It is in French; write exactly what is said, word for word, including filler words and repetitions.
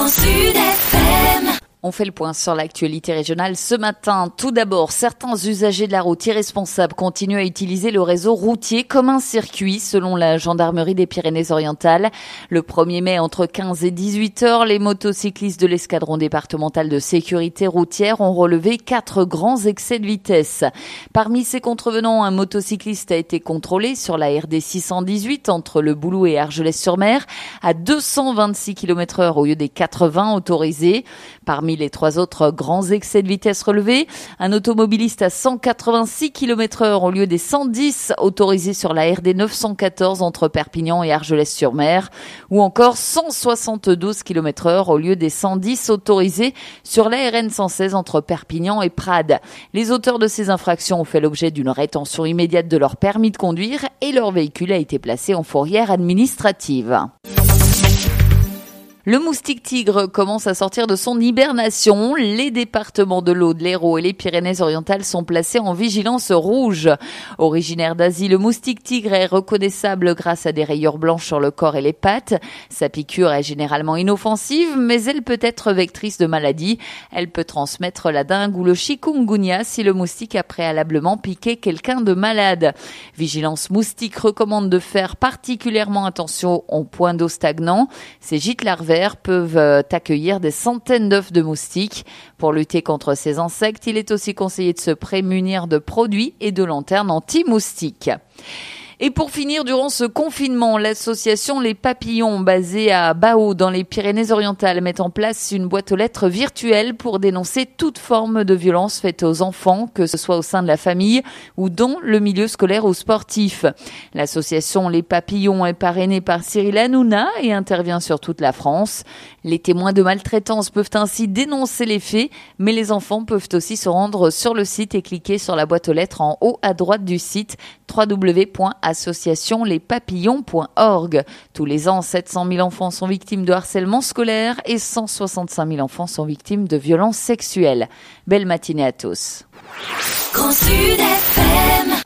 Grand Sud F M. On fait le point sur l'actualité régionale ce matin. Tout d'abord, certains usagers de la route irresponsables continuent à utiliser le réseau routier comme un circuit, selon la gendarmerie des Pyrénées-Orientales. Le premier mai, entre quinze et dix-huit heures, les motocyclistes de l'escadron départemental de sécurité routière ont relevé quatre grands excès de vitesse. Parmi ces contrevenants, un motocycliste a été contrôlé sur la R D six cent dix-huit entre Le Boulou et Argelès-sur-Mer à deux cent vingt-six kilomètres heure au lieu des quatre-vingts autorisés. Parmi les trois autres grands excès de vitesse relevés, un automobiliste à cent quatre-vingt-six kilomètres heure au lieu des cent dix autorisés sur la R D neuf cent quatorze entre Perpignan et Argelès-sur-Mer, ou encore cent soixante-douze kilomètres heure au lieu des cent dix autorisés sur la R N cent seize entre Perpignan et Prades. Les auteurs de ces infractions ont fait l'objet d'une rétention immédiate de leur permis de conduire et leur véhicule a été placé en fourrière administrative. Le moustique tigre commence à sortir de son hibernation. Les départements de l'Aude, l'Hérault et les Pyrénées-Orientales sont placés en vigilance rouge. Originaire d'Asie, le moustique tigre est reconnaissable grâce à des rayures blanches sur le corps et les pattes. Sa piqûre est généralement inoffensive, mais elle peut être vectrice de maladies. Elle peut transmettre la dengue ou le chikungunya si le moustique a préalablement piqué quelqu'un de malade. Vigilance moustique recommande de faire particulièrement attention aux points d'eau stagnants. Ces gîtes larvaires peuvent accueillir des centaines d'œufs de moustiques. Pour lutter contre ces insectes, il est aussi conseillé de se prémunir de produits et de lanternes anti-moustiques. Et pour finir, durant ce confinement, l'association Les Papillons, basée à Baau dans les Pyrénées-Orientales, met en place une boîte aux lettres virtuelle pour dénoncer toute forme de violence faite aux enfants, que ce soit au sein de la famille ou dans le milieu scolaire ou sportif. L'association Les Papillons est parrainée par Cyril Hanouna et intervient sur toute la France. Les témoins de maltraitance peuvent ainsi dénoncer les faits, mais les enfants peuvent aussi se rendre sur le site et cliquer sur la boîte aux lettres en haut à droite du site w w w point association les papillons point org. Tous les ans, sept cent mille enfants sont victimes de harcèlement scolaire et cent soixante-cinq mille enfants sont victimes de violences sexuelles. Belle matinée à tous. Grand Sud F M.